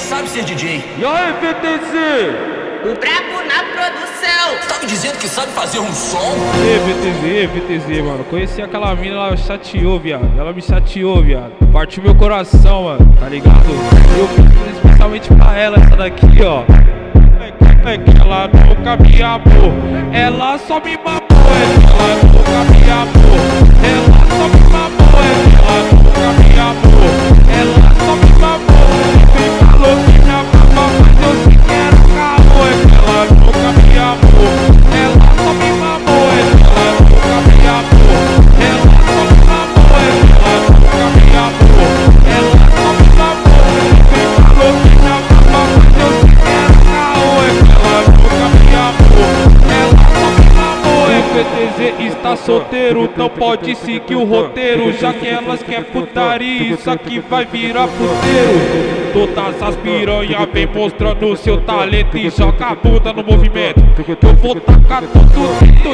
sabe ser DJ. E aí, VTZ? O brabo na produção. Você tá me dizendo que sabe fazer um som? VTZ, mano. Conheci aquela mina, ela chateou, viado. Ela me chateou, viado. Partiu meu coração, mano. Tá ligado? Eu fiz especialmente pra ela, essa daqui, ó. É que ela nunca me amou. Ela só me mamou. É que ela nunca me amou. Ela só me mamou. É que ela nunca me amou. Ela só me mamou. Me falou que me amava, mas eu sei que era um caô. É que ela nunca me amou. Ela só me mamou. É que ela nunca me amou. Ela só me mamou. É que ela nunca me amou. Ela só me mamou. Me falou que me amava, mas eu sei que era um caô. É que ela nunca me amou. Ela só me mamou. É que o VTZ está solteiro, não pode seguir o roteiro, já que elas querem putaria, isso aqui vai virar puteiro. Todas as piranhas vem mostrando seu talento e joga a bunda no movimento. Eu vou tacar tudo.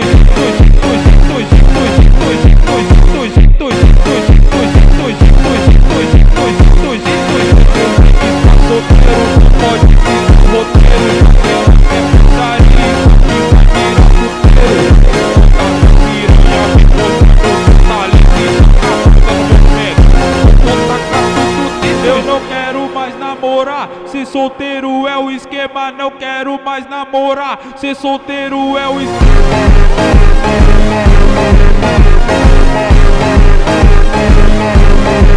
Está solteiro, não pode seguir o roteiro, já que elas querem putaria, isso aqui vai virar puteiro. Todas as piranhas vem mostrando seu talento e joga a bunda no movimento. Eu vou tacar tudo. Eu não quero mais namorar, ser solteiro é o esquema. Não quero mais namorar, ser solteiro é o esquema.